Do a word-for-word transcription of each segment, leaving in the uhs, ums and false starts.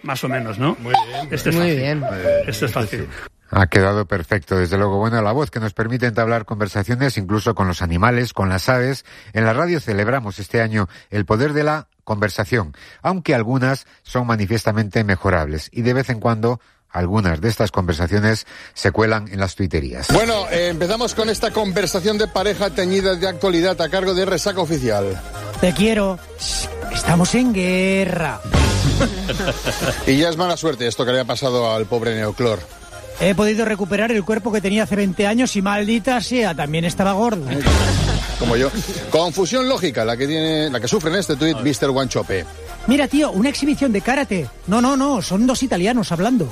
más o menos, ¿no? Muy bien. Este es Muy fácil. bien. Este es fácil. Ha quedado perfecto, desde luego. Bueno, la voz que nos permite entablar conversaciones incluso con los animales, con las aves. En la radio celebramos este año el poder de la conversación, aunque algunas son manifiestamente mejorables y de vez en cuando algunas de estas conversaciones se cuelan en las tuiterías. Bueno, eh, empezamos con esta conversación de pareja teñida de actualidad a cargo de Resaca Oficial. Te quiero. Estamos en guerra. Y ya es mala suerte esto que le ha pasado al pobre Neoclor. He podido recuperar el cuerpo que tenía hace veinte años y maldita sea, también estaba gordo. Como yo. Confusión lógica, la que tiene, la que sufre en este tuit mister Guanchope. Mira, tío, una exhibición de karate. No, no, no, son dos italianos hablando.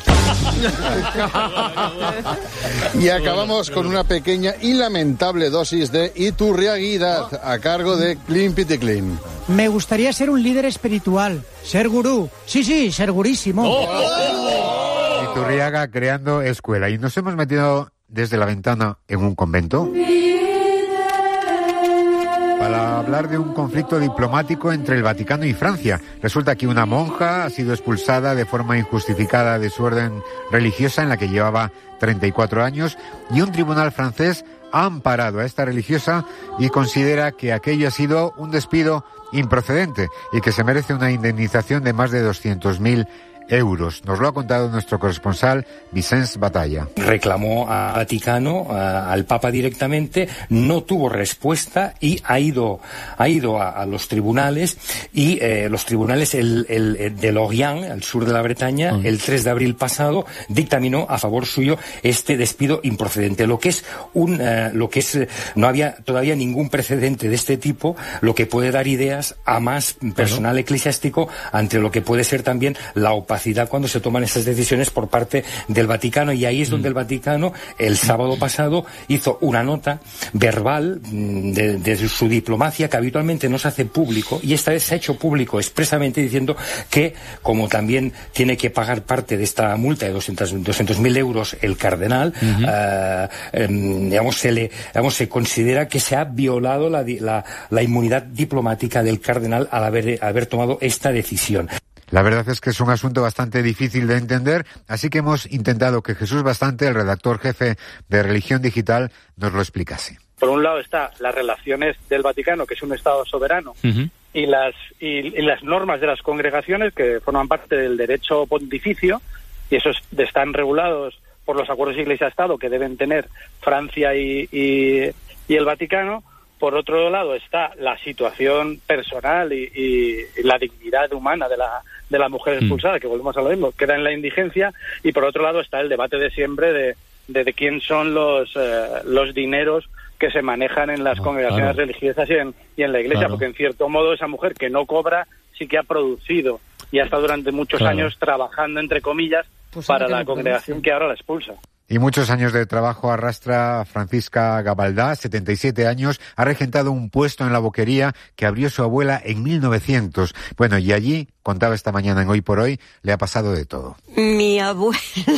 Y acabamos con una pequeña y lamentable dosis de iturriaguidad a cargo de Clean Pity Clean. Me gustaría ser un líder espiritual, ser gurú. Sí, sí, ser gurísimo. Iturriaga creando escuela. Y nos hemos metido desde la ventana en un convento para hablar de un conflicto diplomático entre el Vaticano y Francia. Resulta que una monja ha sido expulsada de forma injustificada de su orden religiosa en la que llevaba treinta y cuatro años y un tribunal francés ha amparado a esta religiosa y considera que aquello ha sido un despido improcedente y que se merece una indemnización de más de doscientos mil euros. Nos lo ha contado nuestro corresponsal Vicens Batalla. Reclamó al Vaticano, a, al Papa directamente, no tuvo respuesta y ha ido ha ido a, a los tribunales y eh, los tribunales el, el, el de Lorient, al sur de la Bretaña, uh-huh. el tres de abril pasado dictaminó a favor suyo este despido improcedente. Lo que es un eh, lo que es no había todavía ningún precedente de este tipo, lo que puede dar ideas a más personal uh-huh. eclesiástico ante lo que puede ser también la opacidad cuando se toman estas decisiones por parte del Vaticano, y ahí es donde el Vaticano el sábado pasado hizo una nota verbal de, de su diplomacia que habitualmente no se hace público, y esta vez se ha hecho público expresamente diciendo que, como también tiene que pagar parte de esta multa de doscientos mil euros el cardenal, uh-huh. eh, eh, digamos, se le, digamos, se considera que se ha violado la, la, la inmunidad diplomática del cardenal al haber, haber tomado esta decisión. La verdad es que es un asunto bastante difícil de entender, así que hemos intentado que Jesús Bastante, el redactor jefe de Religión Digital, nos lo explicase. Por un lado está las relaciones del Vaticano, que es un Estado soberano, uh-huh. y las y, y las normas de las congregaciones, que forman parte del derecho pontificio, y esos están regulados por los acuerdos Iglesia-Estado que deben tener Francia y, y, y el Vaticano. Por otro lado está la situación personal y, y la dignidad humana de la de la mujer expulsada, mm. que volvemos a lo mismo, queda en la indigencia. Y por otro lado está el debate de siempre de, de, de quién son los eh, los dineros que se manejan en las oh, congregaciones claro. religiosas y en, y en la Iglesia, claro. porque en cierto modo esa mujer que no cobra sí que ha producido y ha estado durante muchos claro. años trabajando, entre comillas, pues para la congregación que ahora la expulsa. Y muchos años de trabajo arrastra Francisca Gabaldá, setenta y siete años, ha regentado un puesto en la boquería que abrió su abuela en mil novecientos. Bueno, y allí, contaba esta mañana en Hoy por Hoy, le ha pasado de todo. Mi abuela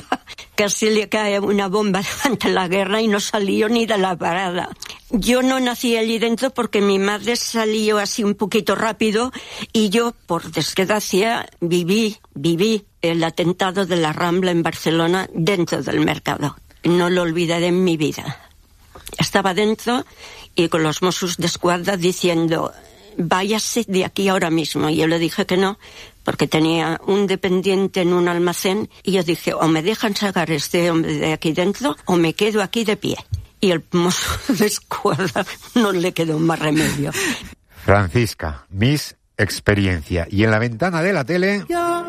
casi le cae una bomba durante la guerra y no salió ni de la parada. Yo no nací allí dentro porque mi madre salió así un poquito rápido y yo, por desgracia, viví, viví el atentado de la Rambla en Barcelona dentro del mercado. No lo olvidaré en mi vida. Estaba dentro y con los Mossos d'Esquadra diciendo, váyase de aquí ahora mismo. Y yo le dije que no, porque tenía un dependiente en un almacén y yo dije, o me dejan sacar este hombre de aquí dentro o me quedo aquí de pie. Y el Mosso d'Esquadra no le quedó más remedio. Francisca, Miss Experiencia. Y en la ventana de la tele...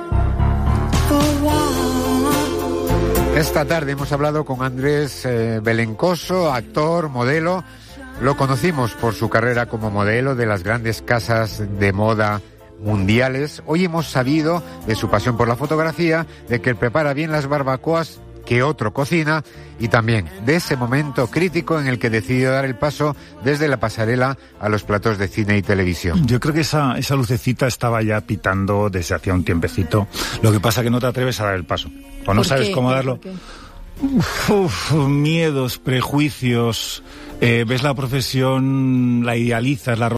Esta tarde hemos hablado con Andrés eh, Belencoso, actor, modelo. Lo conocimos por su carrera como modelo de las grandes casas de moda mundiales. Hoy hemos sabido de su pasión por la fotografía, de que él prepara bien las barbacoas que otro cocina, y también de ese momento crítico en el que decidió dar el paso desde la pasarela a los platos de cine y televisión. Yo creo que esa, esa lucecita estaba ya pitando desde hacía un tiempecito. Lo que pasa que no te atreves a dar el paso. O no sabes cómo darlo. Uf, uf, miedos, prejuicios, eh, ves la profesión, la idealizas, la